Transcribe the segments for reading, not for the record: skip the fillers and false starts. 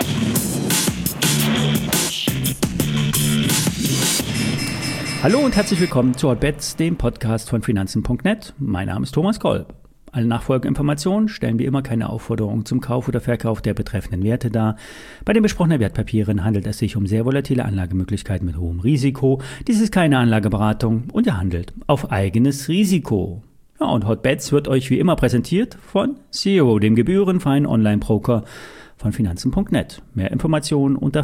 Hallo und herzlich willkommen zu Hotbets, dem Podcast von Finanzen.net. Mein Name ist Thomas Kolb. Alle nachfolgenden Informationen stellen wie immer keine Aufforderung zum Kauf oder Verkauf der betreffenden Werte dar. Bei den besprochenen Wertpapieren handelt es sich um sehr volatile Anlagemöglichkeiten mit hohem Risiko. Dies ist keine Anlageberatung und ihr handelt auf eigenes Risiko. Ja, und Hotbets wird euch wie immer präsentiert von Zero, dem gebührenfreien Online-Broker von Finanzen.net. Mehr Informationen unter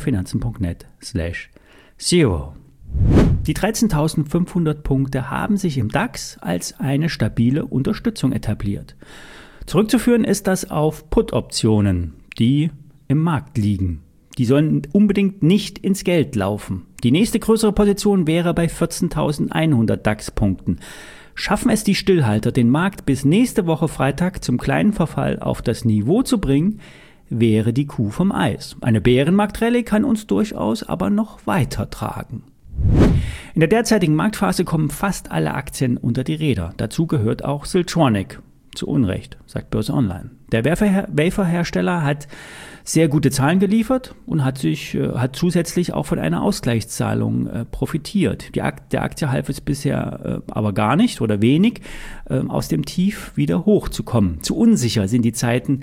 finanzen.net/Zero. Die 13.500 Punkte haben sich im DAX als eine stabile Unterstützung etabliert. Zurückzuführen ist das auf Put-Optionen, die im Markt liegen. Die sollen unbedingt nicht ins Geld laufen. Die nächste größere Position wäre bei 14.100 DAX-Punkten. Schaffen es die Stillhalter, den Markt bis nächste Woche Freitag zum kleinen Verfall auf das Niveau zu bringen, wäre die Kuh vom Eis. Eine Bärenmarktrallye kann uns durchaus aber noch weiter tragen. In der derzeitigen Marktphase kommen fast alle Aktien unter die Räder. Dazu gehört auch Siltronic. Zu Unrecht, sagt Börse Online. Der Waferhersteller hat sehr gute Zahlen geliefert und hat zusätzlich auch von einer Ausgleichszahlung profitiert. Der Aktie half es bisher aber gar nicht oder wenig, aus dem Tief wieder hochzukommen. Zu unsicher sind die Zeiten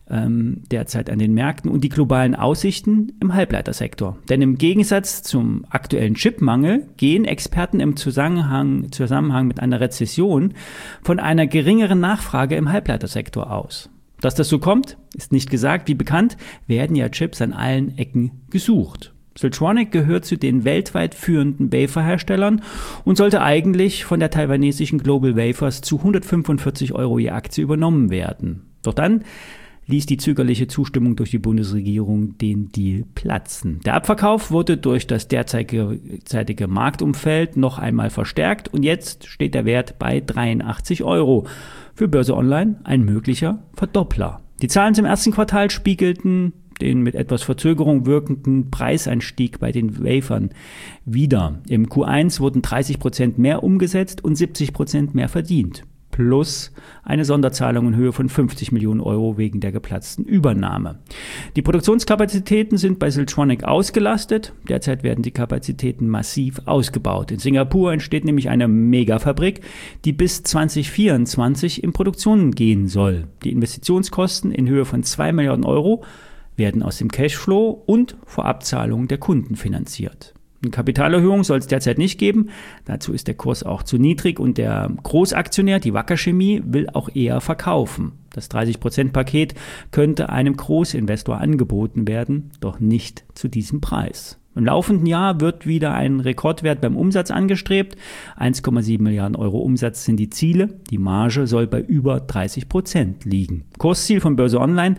derzeit an den Märkten und die globalen Aussichten im Halbleitersektor. Denn im Gegensatz zum aktuellen Chipmangel gehen Experten im Zusammenhang mit einer Rezession von einer geringeren Nachfrage im Halbleitersektor aus. Dass das so kommt, ist nicht gesagt. Wie bekannt, werden ja Chips an allen Ecken gesucht. Siltronic gehört zu den weltweit führenden Waferherstellern und sollte eigentlich von der taiwanesischen Global Wafers zu 145 € je Aktie übernommen werden. Doch dann ließ die zögerliche Zustimmung durch die Bundesregierung den Deal platzen. Der Abverkauf wurde durch das derzeitige Marktumfeld noch einmal verstärkt und jetzt steht der Wert bei 83 €. Für Börse Online ein möglicher Verdoppler. Die Zahlen zum ersten Quartal spiegelten den mit etwas Verzögerung wirkenden Preisanstieg bei den Wafern wider. Im Q1 wurden 30% mehr umgesetzt und 70% mehr verdient. Plus eine Sonderzahlung in Höhe von 50 Millionen € wegen der geplatzten Übernahme. Die Produktionskapazitäten sind bei Siltronic ausgelastet. Derzeit werden die Kapazitäten massiv ausgebaut. In Singapur entsteht nämlich eine Megafabrik, die bis 2024 in Produktion gehen soll. Die Investitionskosten in Höhe von 2 Milliarden € werden aus dem Cashflow und Vorabzahlungen der Kunden finanziert. Eine Kapitalerhöhung soll es derzeit nicht geben. Dazu ist der Kurs auch zu niedrig und der Großaktionär, die Wacker Chemie, will auch eher verkaufen. Das 30%-Paket könnte einem Großinvestor angeboten werden, doch nicht zu diesem Preis. Im laufenden Jahr wird wieder ein Rekordwert beim Umsatz angestrebt. 1,7 Milliarden € Umsatz sind die Ziele. Die Marge soll bei über 30% liegen. Kursziel von Börse Online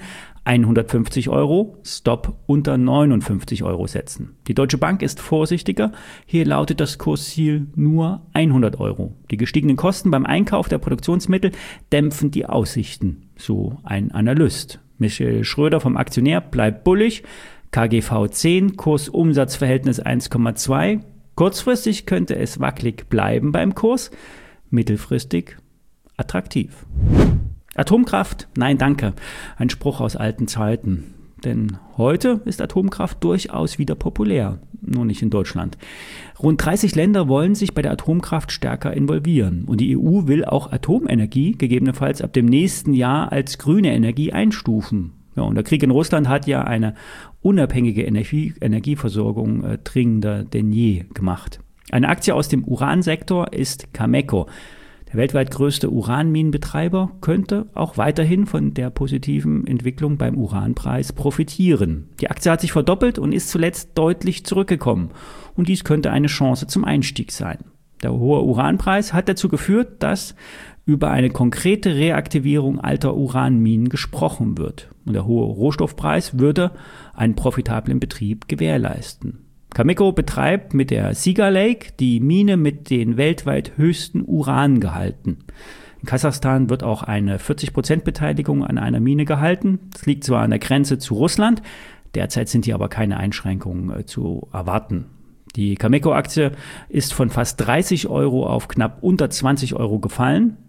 150 €, Stop unter 59 € setzen. Die Deutsche Bank ist vorsichtiger. Hier lautet das Kursziel nur 100 €. Die gestiegenen Kosten beim Einkauf der Produktionsmittel dämpfen die Aussichten, so ein Analyst. Michael Schröder vom Aktionär bleibt bullig. KGV 10, Kurs-Umsatz-Verhältnis 1,2. Kurzfristig könnte es wackelig bleiben beim Kurs, mittelfristig attraktiv. Atomkraft? Nein, danke. Ein Spruch aus alten Zeiten. Denn heute ist Atomkraft durchaus wieder populär, nur nicht in Deutschland. Rund 30 Länder wollen sich bei der Atomkraft stärker involvieren. Und die EU will auch Atomenergie gegebenenfalls ab dem nächsten Jahr als grüne Energie einstufen. Ja, und der Krieg in Russland hat ja eine unabhängige Energieversorgung dringender denn je gemacht. Eine Aktie aus dem Uransektor ist Cameco. Der weltweit größte Uranminenbetreiber könnte auch weiterhin von der positiven Entwicklung beim Uranpreis profitieren. Die Aktie hat sich verdoppelt und ist zuletzt deutlich zurückgekommen. Und dies könnte eine Chance zum Einstieg sein. Der hohe Uranpreis hat dazu geführt, dass über eine konkrete Reaktivierung alter Uranminen gesprochen wird. Und der hohe Rohstoffpreis würde einen profitablen Betrieb gewährleisten. Cameco betreibt mit der Cigar Lake die Mine mit den weltweit höchsten Urangehalten. In Kasachstan wird auch eine 40% Beteiligung an einer Mine gehalten. Das liegt zwar an der Grenze zu Russland, derzeit sind hier aber keine Einschränkungen zu erwarten. Die Cameco-Aktie ist von fast 30 € auf knapp unter 20 € gefallen.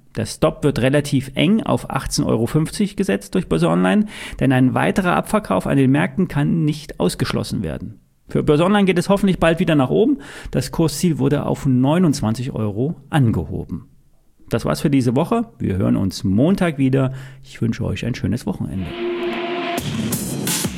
Der Stop wird relativ eng auf 18,50 € gesetzt durch Börse Online, denn ein weiterer Abverkauf an den Märkten kann nicht ausgeschlossen werden. Für Börse Online geht es hoffentlich bald wieder nach oben. Das Kursziel wurde auf 29 € angehoben. Das war's für diese Woche. Wir hören uns Montag wieder. Ich wünsche euch ein schönes Wochenende.